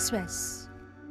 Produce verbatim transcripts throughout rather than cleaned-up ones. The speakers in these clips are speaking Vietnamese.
Express.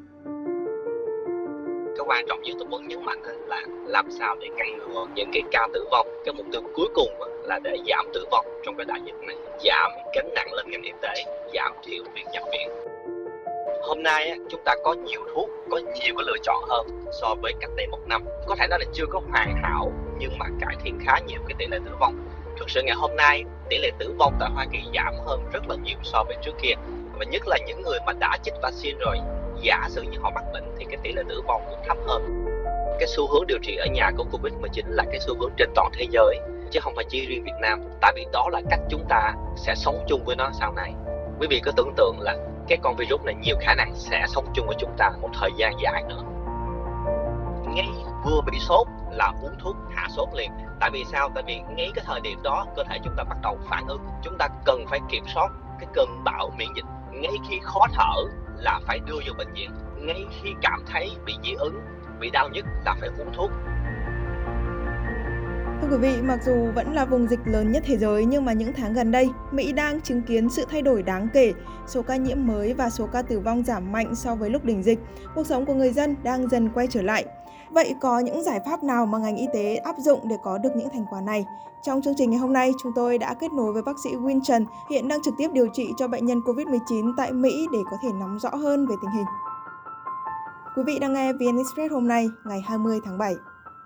Cái quan trọng nhất tôi muốn nhấn mạnh là làm sao để ngăn ngừa những cái ca tử vong. Cái mục tiêu cuối cùng là để giảm tử vong trong cái đại dịch này, giảm gánh nặng lên ngành y tế, giảm thiểu việc nhập viện. Hôm nay chúng ta có nhiều thuốc, có nhiều cái lựa chọn hơn so với cách đây một năm. Có thể nói là chưa có hoàn hảo nhưng mà cải thiện khá nhiều cái tỷ lệ tử vong. Thực sự ngày hôm nay tỷ lệ tử vong tại Hoa Kỳ giảm hơn rất là nhiều so với trước kia. Và nhất là những người mà đã chích vaccine rồi, giả sử như họ mắc bệnh thì cái tỷ lệ tử vong cũng thấp hơn. Cái xu hướng điều trị ở nhà của covid mười chín là cái xu hướng trên toàn thế giới, chứ không phải chỉ riêng Việt Nam. Tại vì đó là cách chúng ta sẽ sống chung với nó sau này. Quý vị cứ tưởng tượng là cái con virus này nhiều khả năng sẽ sống chung với chúng ta một thời gian dài nữa. Ngay vừa bị sốt là uống thuốc hạ sốt liền. Tại vì sao? Tại vì ngay cái thời điểm đó cơ thể chúng ta bắt đầu phản ứng. Chúng ta cần phải kiểm soát cái cơn bão miễn dịch. Ngay khi khó thở là phải đưa vào bệnh viện. Ngay khi cảm thấy bị dị ứng, bị đau nhức là phải uống thuốc. Thưa quý vị, mặc dù vẫn là vùng dịch lớn nhất thế giới nhưng mà những tháng gần đây, Mỹ đang chứng kiến sự thay đổi đáng kể. Số ca nhiễm mới và số ca tử vong giảm mạnh so với lúc đỉnh dịch. Cuộc sống của người dân đang dần quay trở lại. Vậy có những giải pháp nào mà ngành y tế áp dụng để có được những thành quả này? Trong chương trình ngày hôm nay, chúng tôi đã kết nối với bác sĩ Win Trần, hiện đang trực tiếp điều trị cho bệnh nhân covid mười chín tại Mỹ để có thể nắm rõ hơn về tình hình. Quý vị đang nghe vê en Express hôm nay, ngày hai mươi tháng bảy.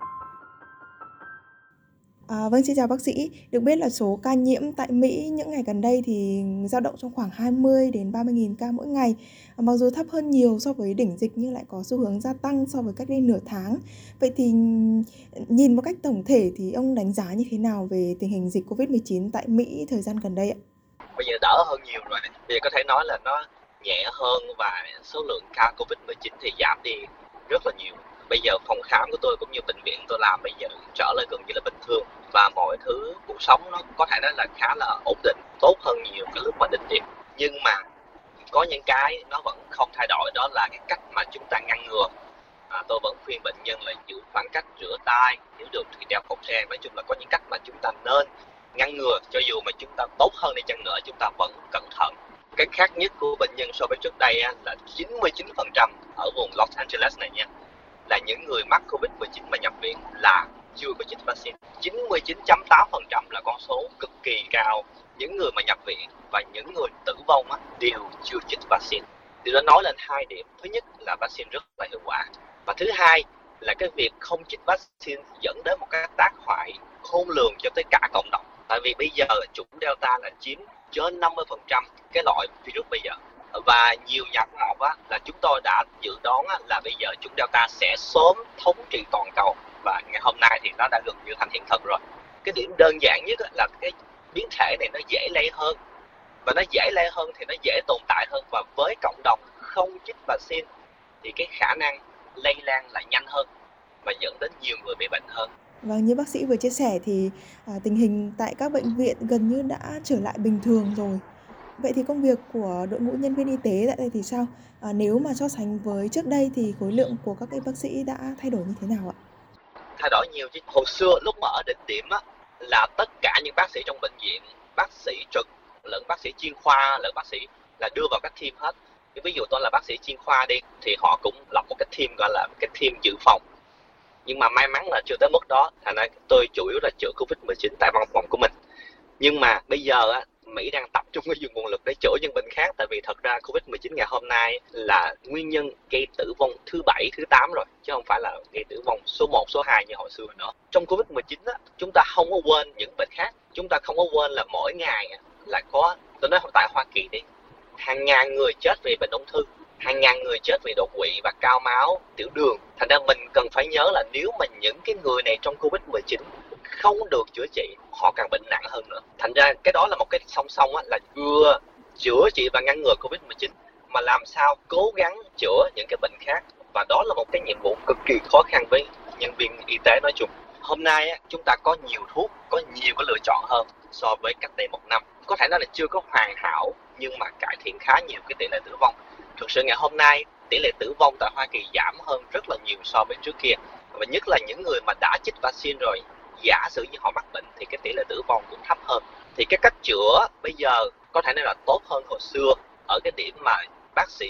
À, vâng, xin chào bác sĩ. Được biết là số ca nhiễm tại Mỹ những ngày gần đây thì dao động trong khoảng hai mươi đến ba mươi nghìn ca mỗi ngày. À, mặc dù thấp hơn nhiều so với đỉnh dịch nhưng lại có xu hướng gia tăng so với cách đây nửa tháng. Vậy thì nhìn một cách tổng thể thì ông đánh giá như thế nào về tình hình dịch covid mười chín tại Mỹ thời gian gần đây ạ? Bây giờ đỡ hơn nhiều rồi. Bây giờ có thể nói là nó nhẹ hơn và số lượng ca covid mười chín thì giảm đi rất là nhiều. Bây giờ phòng khám của tôi cũng như bệnh viện tôi làm bây giờ trở lại gần như là bình thường và mọi thứ cuộc sống nó có thể nói là khá là ổn định, tốt hơn nhiều cái lúc mà đỉnh điểm. Nhưng mà có những cái nó vẫn không thay đổi, đó là cái cách mà chúng ta ngăn ngừa. À, tôi vẫn khuyên bệnh nhân là giữ khoảng cách, rửa tay, nếu được thì đeo khẩu trang. Nói chung là có những cách mà chúng ta nên ngăn ngừa, cho dù mà chúng ta tốt hơn đi chăng nữa chúng ta vẫn cẩn thận. Cái khác nhất của bệnh nhân so với trước đây là chín mươi chín phần trăm ở vùng Los Angeles này nha, là những người mắc covid mười chín mà nhập viện là chưa có chích vaccine. chín mươi chín phẩy tám phần trăm là con số cực kỳ cao. Những người mà nhập viện và những người tử vong á, đều chưa chích vaccine. Điều đó nói lên hai điểm. Thứ nhất là vaccine rất là hiệu quả. Và thứ hai là cái việc không chích vaccine dẫn đến một cái tác hại khôn lường cho tới cả cộng đồng. Tại vì bây giờ chủng Delta là chiếm trên năm mươi phần trăm cái loại virus bây giờ. Và nhiều nhà khoa học á, là chúng tôi đã dự đoán á, là bây giờ chủng Delta sẽ sớm thống trị toàn cầu. Và ngày hôm nay thì nó đã gần như thành hiện thực rồi. Cái điểm đơn giản nhất á, là cái biến thể này nó dễ lây hơn. Và nó dễ lây hơn thì nó dễ tồn tại hơn. Và với cộng đồng không chích vaccine thì cái khả năng lây lan lại nhanh hơn và dẫn đến nhiều người bị bệnh hơn. Vâng, như bác sĩ vừa chia sẻ thì à, tình hình tại các bệnh viện gần như đã trở lại bình thường rồi. Vậy thì công việc của đội ngũ nhân viên y tế tại đây thì sao? À, nếu mà so sánh với trước đây thì khối lượng của các y bác sĩ đã thay đổi như thế nào ạ? Thay đổi nhiều chứ. Hồi xưa lúc mà ở đỉnh điểm á, là tất cả những bác sĩ trong bệnh viện, bác sĩ trực, lẫn bác sĩ chuyên khoa, lẫn bác sĩ là đưa vào các team hết. Ví dụ tôi là bác sĩ chuyên khoa đi, thì họ cũng lập một cái team gọi là cái team dự phòng. Nhưng mà may mắn là chưa tới mức đó, thành ra tôi chủ yếu là chữa covid mười chín tại văn phòng của mình. Nhưng mà bây giờ á, Mỹ đang tập trung cái nguồn lực để chữa những bệnh khác. Tại vì thật ra covid mười chín ngày hôm nay là nguyên nhân gây tử vong thứ bảy, thứ tám rồi, chứ không phải là gây tử vong số một, số hai như hồi xưa nữa. Trong covid mười chín á, chúng ta không có quên những bệnh khác. Chúng ta không có quên là mỗi ngày là có, tôi nói tại Hoa Kỳ đi, hàng ngàn người chết vì bệnh ung thư, hàng ngàn người chết vì đột quỵ và cao máu, tiểu đường. Thành ra mình cần phải nhớ là nếu mà những cái người này trong covid mười chín không được chữa trị, họ càng bệnh nặng hơn nữa. Thành ra cái đó là một cái song song á, là vừa chữa trị và ngăn ngừa covid mười chín mà làm sao cố gắng chữa những cái bệnh khác. Và đó là một cái nhiệm vụ cực kỳ khó khăn với nhân viên y tế nói chung. Hôm nay á, chúng ta có nhiều thuốc, có nhiều cái lựa chọn hơn so với cách đây một năm. Có thể nói là chưa có hoàn hảo nhưng mà cải thiện khá nhiều cái tỷ lệ tử vong. Thực sự ngày hôm nay tỷ lệ tử vong tại Hoa Kỳ giảm hơn rất là nhiều so với trước kia. Và nhất là những người mà đã chích vaccine rồi, giả sử như họ mắc bệnh thì cái tỷ lệ tử vong cũng thấp hơn. Thì cái cách chữa bây giờ có thể nói là tốt hơn hồi xưa ở cái điểm mà bác sĩ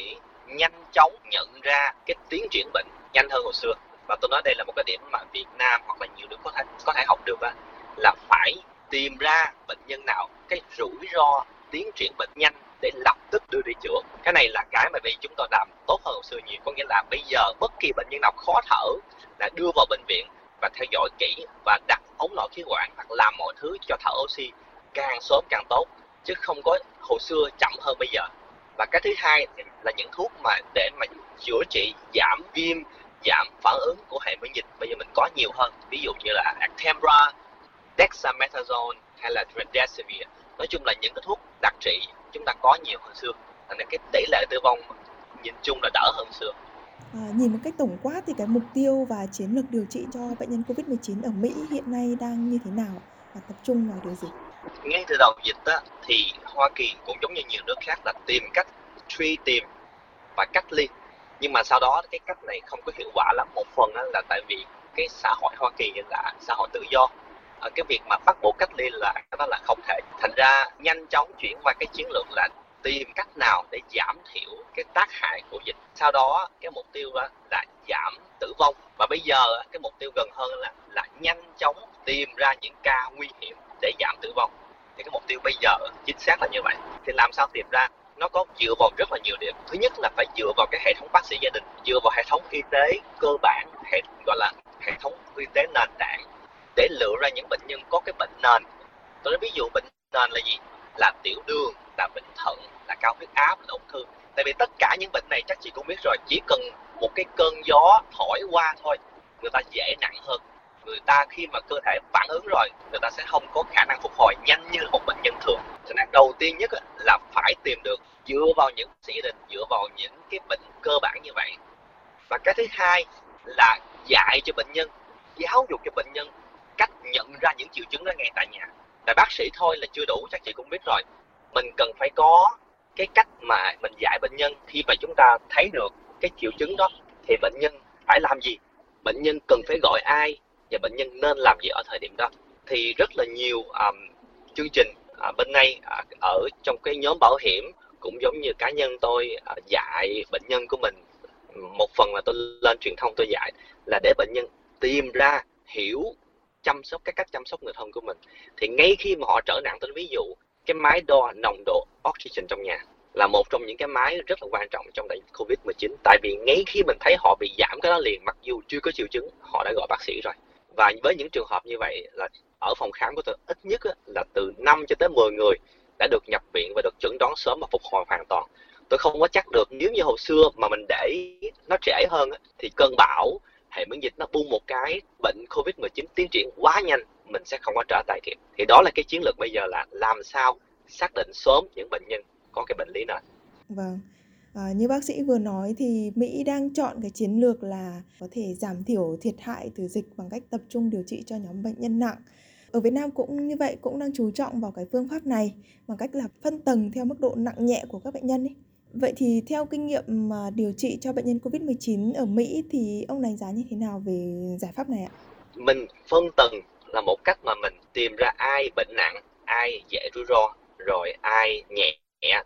nhanh chóng nhận ra cái tiến triển bệnh nhanh hơn hồi xưa. Và tôi nói đây là một cái điểm mà Việt Nam hoặc là nhiều nước có thể có thể học được, là phải tìm ra bệnh nhân nào cái rủi ro tiến triển bệnh nhanh để lập tức đưa đi chữa. Cái này là cái mà vì chúng tôi làm tốt hơn hồi xưa nhiều. Có nghĩa là bây giờ bất kỳ bệnh nhân nào khó thở là đưa vào bệnh viện và theo dõi kỹ và đặt ống nội khí quản hoặc làm mọi thứ cho thở oxy càng sớm càng tốt, chứ không có hồi xưa chậm hơn bây giờ. Và cái thứ hai là những thuốc mà để mà chữa trị giảm viêm, giảm phản ứng của hệ miễn dịch bây giờ mình có nhiều hơn, ví dụ như là Actemra, Dexamethasone hay là Remdesivir. Nói chung là những cái thuốc đặc trị chúng ta có nhiều hơn xưa, nên cái tỷ lệ tử vong nhìn chung là đỡ hơn xưa. À, nhìn một cách tổng quát thì cái mục tiêu và chiến lược điều trị cho bệnh nhân covid mười chín ở Mỹ hiện nay đang như thế nào và tập trung vào điều gì? Ngay từ đầu dịch á, thì Hoa Kỳ cũng giống như nhiều nước khác là tìm cách truy tìm và cách ly. Nhưng mà sau đó cái cách này không có hiệu quả lắm. Một phần là tại vì cái xã hội Hoa Kỳ là xã hội tự do. Cái việc mà bắt buộc cách ly là cái đó là không thể. Thành ra nhanh chóng chuyển qua cái chiến lược là tìm cách nào để giảm thiểu cái tác hại của dịch. Sau đó cái mục tiêu đó là giảm tử vong. Và bây giờ cái mục tiêu gần hơn là, là nhanh chóng tìm ra những ca nguy hiểm để giảm tử vong. Thì cái mục tiêu bây giờ chính xác là như vậy. Thì làm sao tìm ra? Nó có dựa vào rất là nhiều điểm. Thứ nhất là phải dựa vào cái hệ thống bác sĩ gia đình, dựa vào hệ thống y tế cơ bản, hệ gọi là hệ thống y tế nền tảng để lựa ra những bệnh nhân có cái bệnh nền. Tôi nói ví dụ bệnh nền là gì? Là tiểu đường, là bệnh thận, là cao huyết áp, là ung thư. Tại vì tất cả những bệnh này chắc chị cũng biết rồi, chỉ cần một cái cơn gió thổi qua thôi, người ta dễ nặng hơn. Người ta khi mà cơ thể phản ứng rồi, người ta sẽ không có khả năng phục hồi nhanh như một bệnh nhân thường. Cho nên đầu tiên nhất là phải tìm được dựa vào những bác sĩ gia đình, dựa vào những cái bệnh cơ bản như vậy. Và cái thứ hai là dạy cho bệnh nhân, giáo dục cho bệnh nhân cách nhận ra những triệu chứng đó ngay tại nhà. Tại bác sĩ thôi là chưa đủ, chắc chị cũng biết rồi. Mình cần phải có cái cách mà mình dạy bệnh nhân khi mà chúng ta thấy được cái triệu chứng đó thì bệnh nhân phải làm gì, bệnh nhân cần phải gọi ai và bệnh nhân nên làm gì ở thời điểm đó. Thì rất là nhiều um, chương trình uh, bên đây uh, ở trong cái nhóm bảo hiểm cũng giống như cá nhân tôi uh, dạy bệnh nhân của mình. Một phần là tôi lên truyền thông tôi dạy là để bệnh nhân tìm ra, hiểu, chăm sóc cái cách chăm sóc người thân của mình. Thì ngay khi mà họ trở nặng, tôi ví dụ cái máy đo nồng độ oxygen trong nhà là một trong những cái máy rất là quan trọng trong đại dịch covid mười chín. Tại vì ngay khi mình thấy họ bị giảm cái đó liền, mặc dù chưa có triệu chứng, họ đã gọi bác sĩ rồi. Và với những trường hợp như vậy là ở phòng khám của tôi ít nhất là từ năm cho tới mười người đã được nhập viện và được chẩn đoán sớm và phục hồi hoàn toàn. Tôi không có chắc được nếu như hồi xưa mà mình để nó trễ hơn thì cơn bão hệ miễn dịch nó bung một cái, bệnh covid mười chín tiến triển quá nhanh, mình sẽ không có trở tay kịp. Thì đó là cái chiến lược bây giờ, là làm sao xác định sớm những bệnh nhân có cái bệnh lý nền. Vâng. À, như bác sĩ vừa nói thì Mỹ đang chọn cái chiến lược là có thể giảm thiểu thiệt hại từ dịch bằng cách tập trung điều trị cho nhóm bệnh nhân nặng. Ở Việt Nam cũng như vậy, cũng đang chú trọng vào cái phương pháp này bằng cách là phân tầng theo mức độ nặng nhẹ của các bệnh nhân ấy. Vậy thì theo kinh nghiệm mà điều trị cho bệnh nhân covid mười chín ở Mỹ thì ông đánh giá như thế nào về giải pháp này ạ? Mình phân tầng là một cách mà mình tìm ra ai bệnh nặng, ai dễ rủi ro, rồi ai nhẹ,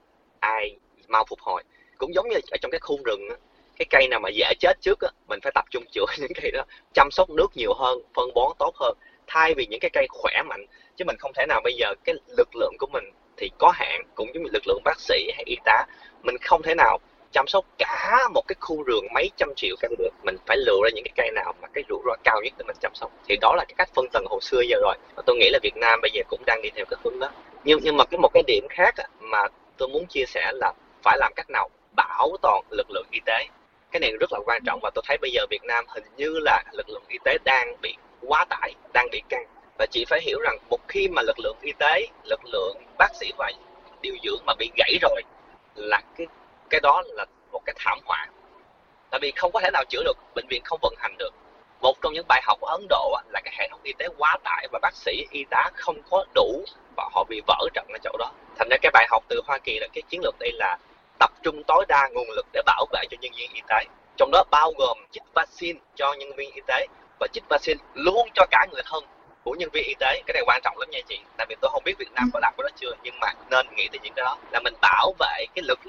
ai mau phục hồi. Cũng giống như ở trong cái khu rừng, cái cây nào mà dễ chết trước, mình phải tập trung chữa những cây đó, chăm sóc nước nhiều hơn, phân bón tốt hơn, thay vì những cái cây khỏe mạnh. Chứ mình không thể nào bây giờ cái lực lượng của mình thì có hạn, cũng giống như lực lượng bác sĩ hay y tá, mình không thể nào chăm sóc cả một cái khu rừng mấy trăm triệu cây được. Mình phải lựa ra những cái cây nào mà cái rủi ro cao nhất để mình chăm sóc. Thì đó là cái cách phân tầng hồi xưa giờ rồi. Và tôi nghĩ là Việt Nam bây giờ cũng đang đi theo cái hướng đó. Nhưng nhưng mà cái một cái điểm khác mà tôi muốn chia sẻ là phải làm cách nào bảo toàn lực lượng y tế. Cái này rất là quan trọng, và tôi thấy bây giờ Việt Nam hình như là lực lượng y tế đang bị quá tải, đang bị căng. Và chị phải hiểu rằng một khi mà lực lượng y tế, lực lượng bác sĩ và điều dưỡng mà bị gãy rồi là cái cái đó là một cái thảm họa. Tại vì không có thể nào chữa được, bệnh viện không vận hành được. Một trong những bài học ở Ấn Độ là cái hệ thống y tế quá tải và bác sĩ, y tá không có đủ và họ bị vỡ trận ở chỗ đó. Thành ra cái bài học từ Hoa Kỳ là cái chiến lược đây là tập trung tối đa nguồn lực để bảo vệ cho nhân viên y tế. Trong đó bao gồm chích vaccine cho nhân viên y tế và chích vaccine luôn cho cả người thân của nhân viên y tế. Cái này quan trọng lắm nha chị. Tại vì tôi không biết Việt Nam có làm cái đó chưa, nhưng mà nên nghĩ tới những cái đó là mình bảo vệ cái lực lượng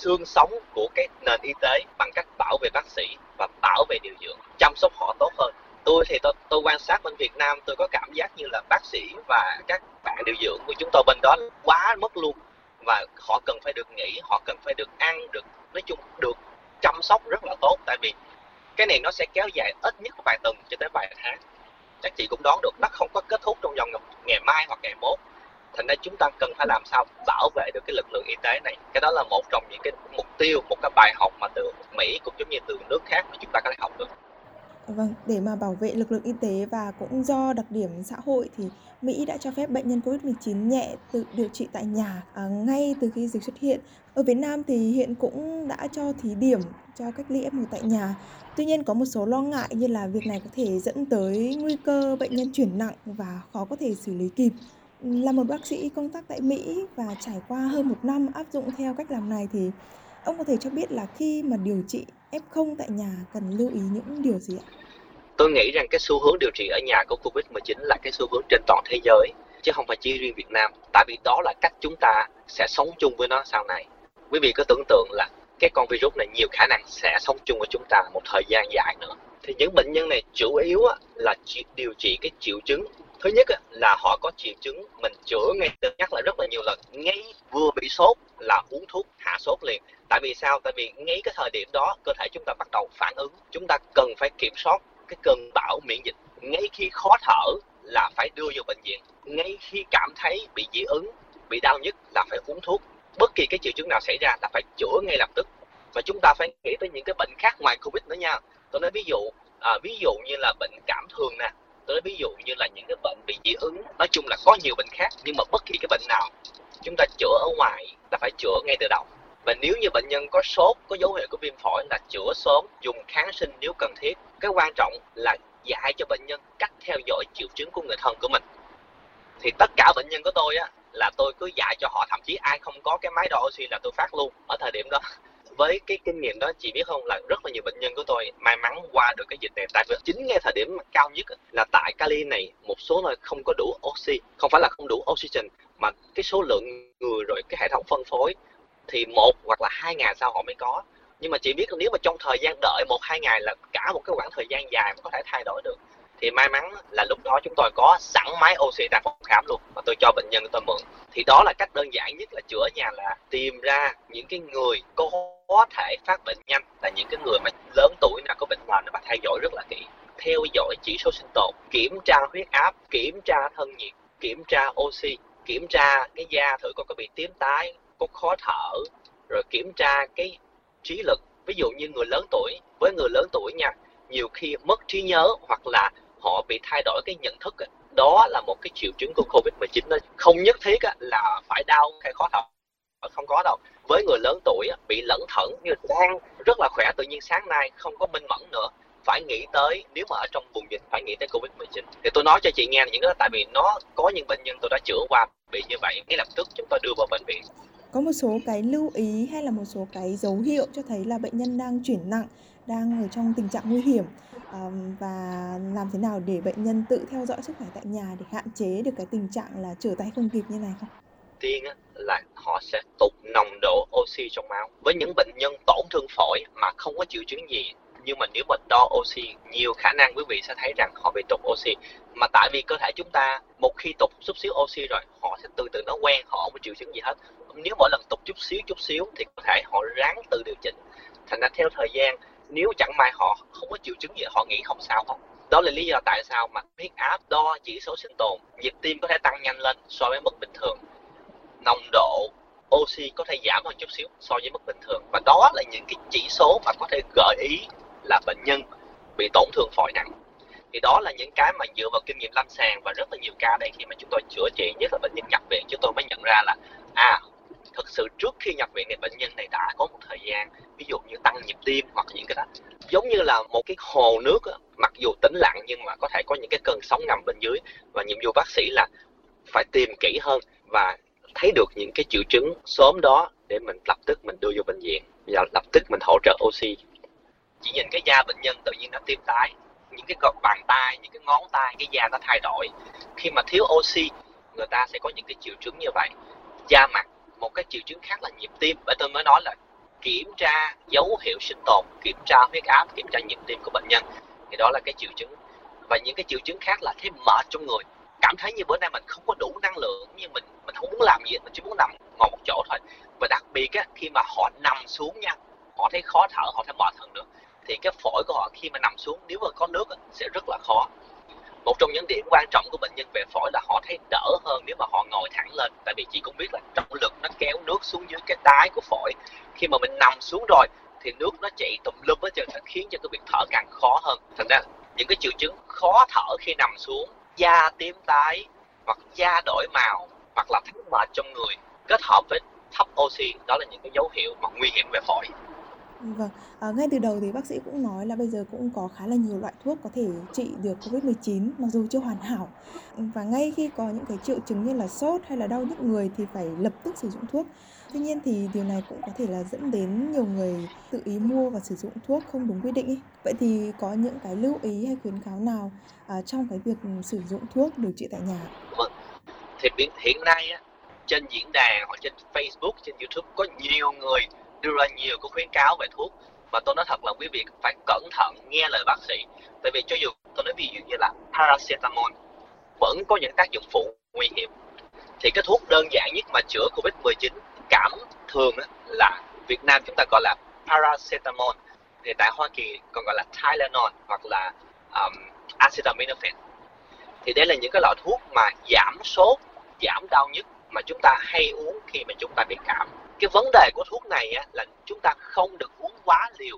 xương sống của cái nền y tế bằng cách bảo vệ bác sĩ và bảo vệ điều dưỡng, chăm sóc họ tốt hơn. Tôi thì tôi, tôi quan sát bên Việt Nam, tôi có cảm giác như là bác sĩ và các bạn điều dưỡng của chúng tôi bên đó quá mất luôn, và họ cần phải được nghỉ, họ cần phải được ăn, được nói chung được chăm sóc rất là tốt, tại vì cái này nó sẽ kéo dài ít nhất vài tuần cho tới vài tháng. Chắc chị cũng đoán được nó không có kết thúc trong vòng ngày mai hoặc ngày mốt. Thành ra chúng ta cần phải làm sao bảo vệ được cái lực lượng y tế này. Cái đó là một trong những cái mục tiêu, một cái bài học mà từ Mỹ cũng giống như từ nước khác mà chúng ta có thể học được. Vâng, để mà bảo vệ lực lượng y tế và cũng do đặc điểm xã hội thì Mỹ đã cho phép bệnh nhân covid mười chín nhẹ tự điều trị tại nhà à, ngay từ khi dịch xuất hiện. Ở Việt Nam thì hiện cũng đã cho thí điểm cho cách ly ép một tại nhà. Tuy nhiên có một số lo ngại như là việc này có thể dẫn tới nguy cơ bệnh nhân chuyển nặng và khó có thể xử lý kịp. Là một bác sĩ công tác tại Mỹ và trải qua hơn một năm áp dụng theo cách làm này thì ông có thể cho biết là khi mà điều trị ép không tại nhà cần lưu ý những điều gì ạ? Tôi nghĩ rằng cái xu hướng điều trị ở nhà của covid mười chín là cái xu hướng trên toàn thế giới, chứ không phải chỉ riêng Việt Nam. Tại vì đó là cách chúng ta sẽ sống chung với nó sau này. Quý vị cứ tưởng tượng là cái con virus này nhiều khả năng sẽ sống chung với chúng ta một thời gian dài nữa. Thì những bệnh nhân này chủ yếu là điều trị cái triệu chứng. Thứ nhất là họ có triệu chứng, mình chữa ngay, nhắc lại rất là nhiều lần, ngay vừa bị sốt là uống thuốc hạ sốt liền. Tại vì sao? Tại vì ngay cái thời điểm đó cơ thể chúng ta bắt đầu phản ứng, chúng ta cần phải kiểm soát cái cơn bão miễn dịch. Ngay khi khó thở là phải đưa vào bệnh viện, ngay khi cảm thấy bị dị ứng, bị đau nhức là phải uống thuốc. Bất kỳ cái triệu chứng nào xảy ra là phải chữa ngay lập tức. Và chúng ta phải nghĩ tới những cái bệnh khác ngoài Covid nữa nha. Tôi nói ví dụ, à, ví dụ như là bệnh cảm thường nè, tôi nói ví dụ như là những cái bệnh bị dị ứng. Nói chung là có nhiều bệnh khác, nhưng mà bất kỳ cái bệnh nào chúng ta chữa ở ngoài là phải chữa ngay từ đầu. Và nếu như bệnh nhân có sốt, có dấu hiệu của viêm phổi là chữa sớm, dùng kháng sinh nếu cần thiết. Cái quan trọng là dạy cho bệnh nhân cách theo dõi triệu chứng của người thân của mình. Thì tất cả bệnh nhân của tôi á, là tôi cứ dạy cho họ, thậm chí ai không có cái máy đo oxy là tôi phát luôn ở thời điểm đó. Với cái kinh nghiệm đó, chị biết không, là rất là nhiều bệnh nhân của tôi may mắn qua được cái dịch này. Tại vì chính ngay thời điểm cao nhất là tại Cali này, một số nơi không có đủ oxy, không phải là không đủ oxygen, mà cái số lượng người rồi cái hệ thống phân phối thì một hoặc là hai ngày sau họ mới có. Nhưng mà chị biết nếu mà trong thời gian đợi một hai ngày là cả một cái khoảng thời gian dài mà có thể thay đổi được. Thì may mắn là lúc đó chúng tôi có sẵn máy oxy tại phòng khám luôn, mà tôi cho bệnh nhân của tôi mượn. Thì đó là cách đơn giản nhất là chữa ở nhà, là tìm ra những cái người có thể phát bệnh nhanh, là những cái người mà lớn tuổi nào có bệnh nền và theo dõi rất là kỹ, theo dõi chỉ số sinh tồn, kiểm tra huyết áp, kiểm tra thân nhiệt, kiểm tra oxy, kiểm tra cái da thử coi có bị tím tái, có khó thở, rồi kiểm tra cái trí lực. Ví dụ như người lớn tuổi, với người lớn tuổi nha, nhiều khi mất trí nhớ hoặc là họ bị thay đổi cái nhận thức, đó là một cái triệu chứng của covid mười chín. Không nhất thiết là phải đau hay khó thở, không có đâu. Với người lớn tuổi bị lẩn thận, như đang rất là khỏe, tự nhiên sáng nay không có minh mẫn nữa, phải nghĩ tới, nếu mà ở trong vùng dịch phải nghĩ tới covid mười chín. Thì tôi nói cho chị nghe những đó, tại vì nó có những bệnh nhân tôi đã chữa qua bị như vậy, ngay lập tức chúng tôi đưa vào bệnh viện. Có một số cái lưu ý hay là một số cái dấu hiệu cho thấy là bệnh nhân đang chuyển nặng, đang ở trong tình trạng nguy hiểm, um, và làm thế nào để bệnh nhân tự theo dõi sức khỏe tại nhà để hạn chế được cái tình trạng là trở tay không kịp như này không? Tiên là họ sẽ tụt nồng độ oxy trong máu. Với những bệnh nhân tổn thương phổi mà không có triệu chứng gì, nhưng mà nếu mà đo oxy, nhiều khả năng quý vị sẽ thấy rằng họ bị tụt oxy. Mà tại vì cơ thể chúng ta một khi tụt chút xíu oxy rồi, họ sẽ từ từ nó quen, họ không có triệu chứng gì hết. Nếu mỗi lần tụt chút xíu chút xíu thì có thể họ ráng tự điều chỉnh. Thành ra theo thời gian, nếu chẳng may họ không có triệu chứng gì, họ nghĩ không sao không. Đó là lý do tại sao mà huyết áp, đo chỉ số sinh tồn, nhịp tim có thể tăng nhanh lên so với mức bình thường, nồng độ oxy có thể giảm hơn chút xíu so với mức bình thường. Và đó là những cái chỉ số mà có thể gợi ý là bệnh nhân bị tổn thương phổi nặng. Thì đó là những cái mà dựa vào kinh nghiệm lâm sàng và rất là nhiều ca đây, khi mà chúng tôi chữa trị, nhất là bệnh nhân nhập viện, chúng tôi mới nhận ra là à, thực sự trước khi nhập viện thì bệnh nhân này đã có một thời gian, ví dụ như tăng nhịp tim hoặc những cái đó, giống như là một cái hồ nước, mặc dù tĩnh lặng nhưng mà có thể có những cái cơn sóng ngầm bên dưới. Và nhiệm vụ bác sĩ là phải tìm kỹ hơn và thấy được những cái triệu chứng sớm đó để mình lập tức mình đưa vô bệnh viện và lập tức mình hỗ trợ oxy. Chỉ nhìn cái da bệnh nhân tự nhiên nó tím tái, những cái bàn tay, những cái ngón tay, cái da nó thay đổi. Khi mà thiếu oxy, người ta sẽ có những cái triệu chứng như vậy. Da mặt, một cái triệu chứng khác là nhịp tim. Bởi tôi mới nói là kiểm tra dấu hiệu sinh tồn, kiểm tra huyết áp, kiểm tra nhịp tim của bệnh nhân. Thì đó là cái triệu chứng. Và những cái triệu chứng khác là thấy mệt trong người, cảm thấy như bữa nay mình không có đủ năng lượng, như mình mình không muốn làm gì, mình chỉ muốn nằm ngồi một chỗ thôi. Và đặc biệt á, khi mà họ nằm xuống nha, họ thấy khó thở, họ thấy mệt hơn nữa. Thì cái phổi của họ khi mà nằm xuống, nếu mà có nước á, sẽ rất là khó. Một trong những điểm quan trọng của bệnh nhân về phổi là họ thấy đỡ hơn nếu mà họ ngồi thẳng lên. Tại vì chị cũng biết là trọng lực nó kéo nước xuống dưới cái đáy của phổi. Khi mà mình nằm xuống rồi thì nước nó chảy tùm lum hết trơn, khiến cho cái việc thở càng khó hơn. Thành ra những cái triệu chứng khó thở khi nằm xuống, da tím tái, hoặc da đổi màu, hoặc là thấy mệt trong người kết hợp với thấp oxy, đó là những cái dấu hiệu mà nguy hiểm về phổi. Vâng, à, ngay từ đầu thì bác sĩ cũng nói là bây giờ cũng có khá là nhiều loại thuốc có thể trị được covid mười chín mặc dù chưa hoàn hảo. Và ngay khi có những cái triệu chứng như là sốt hay là đau nhức người thì phải lập tức sử dụng thuốc. Tuy nhiên thì điều này cũng có thể là dẫn đến nhiều người tự ý mua và sử dụng thuốc không đúng quy định ấy. Vậy thì có những cái lưu ý hay khuyến cáo nào à, trong cái việc sử dụng thuốc điều trị tại nhà? Vâng, thì hiện nay á, trên diễn đàn hoặc trên Facebook, trên YouTube có nhiều người đưa ra nhiều cái khuyến cáo về thuốc, mà tôi nói thật là quý vị phải cẩn thận nghe lời bác sĩ. Tại vì cho dù tôi nói ví dụ như là paracetamol vẫn có những tác dụng phụ nguy hiểm. Thì cái thuốc đơn giản nhất mà chữa covid mười chín cảm thường á, là Việt Nam chúng ta gọi là paracetamol, thì tại Hoa Kỳ còn gọi là Tylenol hoặc là um, acetaminophen. Thì đây là những cái loại thuốc mà giảm sốt, giảm đau nhức mà chúng ta hay uống khi mà chúng ta bị cảm. Cái vấn đề của thuốc này á, là chúng ta không được uống quá liều,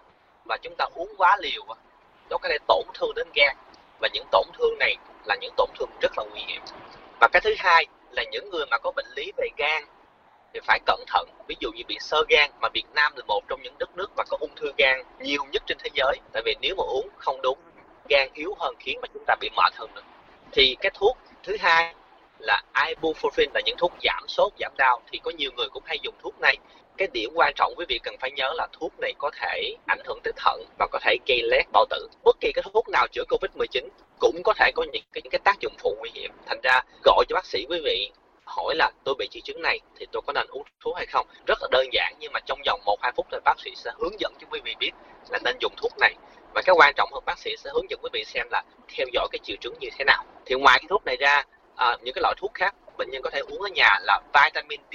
và chúng ta uống quá liều nó có thể tổn thương đến gan, và những tổn thương này là những tổn thương rất là nguy hiểm. Và cái thứ hai là những người mà có bệnh lý về gan thì phải cẩn thận, ví dụ như bị xơ gan, mà Việt Nam là một trong những đất nước mà có ung thư gan nhiều nhất trên thế giới. Tại vì nếu mà uống không đúng, gan yếu hơn khiến mà chúng ta bị mệt hơn nữa. Thì cái thuốc thứ hai là ibuprofen, là những thuốc giảm sốt, giảm đau, thì có nhiều người cũng hay dùng thuốc này. Cái điểm quan trọng quý vị cần phải nhớ là thuốc này có thể ảnh hưởng tới thận và có thể gây loét bao tử. Bất kỳ cái thuốc nào chữa covid mười chín cũng có thể có những cái, những cái tác dụng phụ nguy hiểm. Thành ra gọi cho bác sĩ quý vị hỏi là tôi bị triệu chứng này thì tôi có nên uống thuốc hay không. Rất là đơn giản, nhưng mà trong vòng một hai phút thì bác sĩ sẽ hướng dẫn cho quý vị biết là nên dùng thuốc này. Và cái quan trọng hơn, bác sĩ sẽ hướng dẫn quý vị xem là theo dõi cái triệu chứng như thế nào. Thì ngoài cái thuốc này ra, à, những cái loại thuốc khác bệnh nhân có thể uống ở nhà là vitamin D.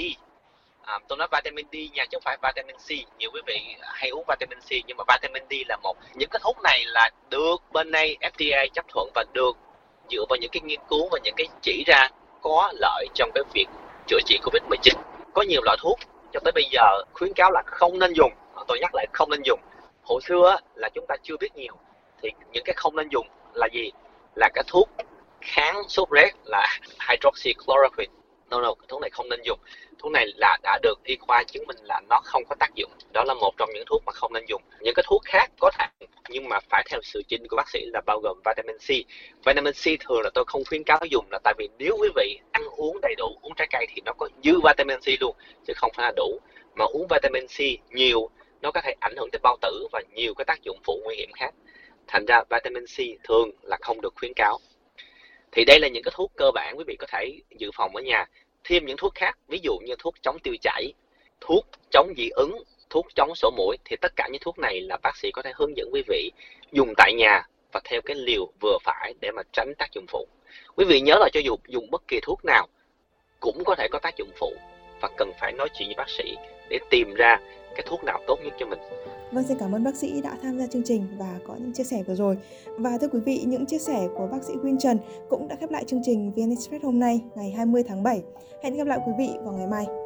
À, tôi nói vitamin D nha, chứ không phải vitamin C. Nhiều quý vị hay uống vitamin C, nhưng mà vitamin D là một. Những cái thuốc này là được bên đây F D A chấp thuận và được dựa vào những cái nghiên cứu và những cái chỉ ra có lợi trong cái việc chữa trị covid mười chín. Có nhiều loại thuốc cho tới bây giờ khuyến cáo là không nên dùng. Tôi nhắc lại, không nên dùng. Hồi xưa là chúng ta chưa biết nhiều. Thì những cái không nên dùng là gì? Là cái thuốc kháng sốt rét là hydroxychloroquine. No, no, thuốc này không nên dùng. Thuốc này là đã được y khoa chứng minh là nó không có tác dụng. Đó là một trong những thuốc mà không nên dùng. Những cái thuốc khác có thể, nhưng mà phải theo sự chỉ định của bác sĩ, là bao gồm vitamin C. Vitamin C thường là tôi không khuyến cáo dùng, là tại vì nếu quý vị ăn uống đầy đủ, uống trái cây thì nó có dư vitamin C luôn, chứ không phải là đủ. Mà uống vitamin C nhiều, nó có thể ảnh hưởng tới bao tử và nhiều cái tác dụng phụ nguy hiểm khác. Thành ra vitamin C thường là không được khuyến cáo. Thì đây là những cái thuốc cơ bản quý vị có thể dự phòng ở nhà. Thêm những thuốc khác, ví dụ như thuốc chống tiêu chảy, thuốc chống dị ứng, thuốc chống sổ mũi, thì tất cả những thuốc này là bác sĩ có thể hướng dẫn quý vị dùng tại nhà và theo cái liều vừa phải để mà tránh tác dụng phụ. Quý vị nhớ là cho dù dùng bất kỳ thuốc nào cũng có thể có tác dụng phụ, và cần phải nói chuyện với bác sĩ để tìm ra cái thuốc nào tốt nhất cho mình. Vâng, xin cảm ơn bác sĩ đã tham gia chương trình và có những chia sẻ vừa rồi. Và thưa quý vị, những chia sẻ của bác sĩ Huy Trần cũng đã khép lại chương trình vê en Express hôm nay, ngày hai mươi tháng bảy. Hẹn gặp lại quý vị vào ngày mai.